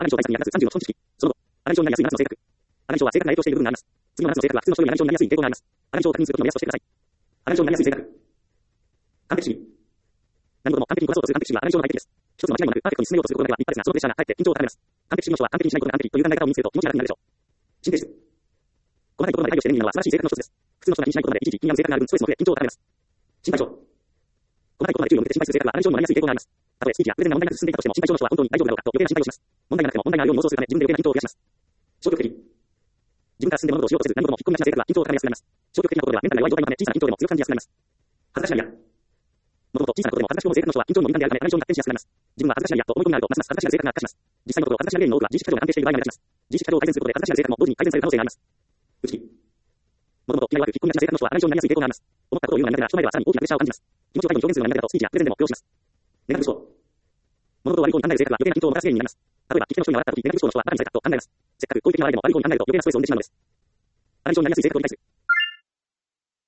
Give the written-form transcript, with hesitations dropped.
アナリ症対策に役立つ30の基本知識。その後、アナリ症になりやすい7つの性格。アナリ症は性格が影響している部分があります。次の7つの性格は普通の人よりアナリ症になりやすい傾向があります。アナリ症を確認するときの目安としてください。アナリ症になりやすい性格。完璧主義。何事も完璧にこなそうとする完璧主義はアナリ症の大敵です。一つの間違いもなくパーフェクトに進めようとすることだけは立派ですが、そのプレッシャーがかえって緊張を高めます。完璧主義の人は完璧にしないことが完璧という考え方を身につけると気持ちが楽になるでしょう。神経質。細かいところまで配慮して念になるのは素晴らしい性格の一つです。普通の人が気にしないことまで一時気になる性格がある分、ストレスも増え緊張を高めます。心配性。細かいことまで注意を向けて心配する性格はアナリ症にもなりやすい傾向があります。たとえスピーチやプレゼンが問題なく進んでいたとしても、心配性の人は本当に大丈夫だろうかと余計な心配をします。問題がなくても問題があるように妄想するため自分で余計な緊張を増やします。消極的。自分から進んで物事をしようとせず何事も引っ込みがちな性格は緊張を高めやすくなります。消極的なことではメンタルが弱い状態のため小さな緊張でも強く感じやすくなります。恥ずかしがり屋。もともと小さなことでも恥ずかしく思う性格の人は緊張の敏感であるためアナリ症に発展しやすくなります。自分は恥ずかしがり屋と思い込みがあるとますます恥ずかしがり性格が悪化します。実際のところ恥ずかしがり屋の多くは自意識過剰が安定している場合が目立ちます。自意識過剰を改善することで恥ずかしがり性格も同時に改善される可能性があります。内気。もともと気が弱く引っ込みがちな性格の人はアナリ症になりやすい傾向があります。思ったことを言うのが苦手な人前ではさらに大きなプレッシャーを感じます。気持ちを最後に表現するのが苦手だとスピーチやプレゼンでも苦労します。ネガティブ思考。物事を悪い方に考える性格は余計な緊張をもたらす原因になります。例えば、聞き手の人に笑った時、ネガティブ思考の人はバカにされたと考えます。せっかく好意的な場合でも悪い方に考えると余計なストレスを生んでしまうのです。アナリ症になりやすい性格を理解する。